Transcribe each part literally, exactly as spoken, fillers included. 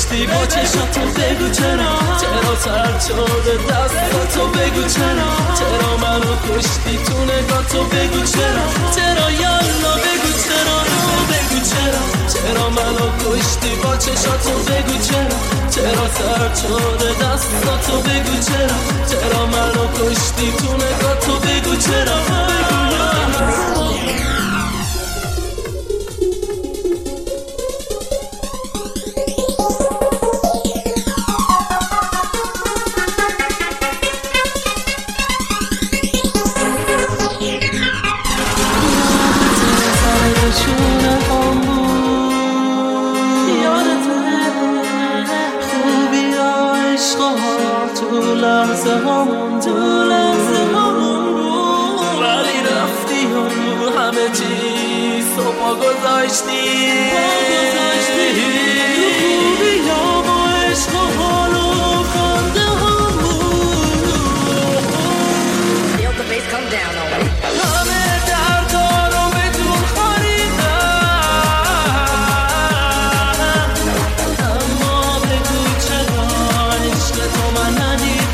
کشتی با چشاتو بگو چرا چرا سرد شده دستاتو بگو چرا چرا منو کشتی تو نگاتو بگو چرا چرا یالا بگو چرا بگو چرا چرا منو کشتی با چشاتو بگو چرا چرا سرد شده دستاتو بگو چرا چرا منو کشتی تو نگاتو بگو چرا بگو یالا لحظه همون تو لحظه همون رو ولی رفتی و همه چیز تو پا گذاشتی تو خوبی ها با عشق و حال و خنده همون همه دردا رو بدون خریدن اما بگو چرا عشق تو من ندید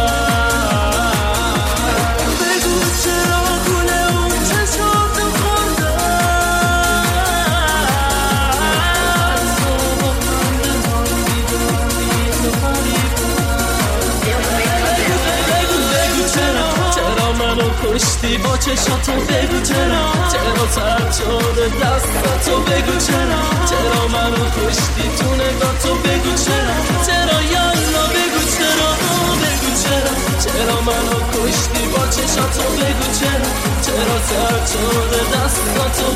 کشتی با چشاتو بگو چرا چرا سرد شده دستاتو بگو چرا چرا منو کشتی تو نگاتو بگو چرا چرا یالا بگو چرا بگو چرا چرا منو کشتی با چشاتو بگو چرا چرا سرد شده دستاتو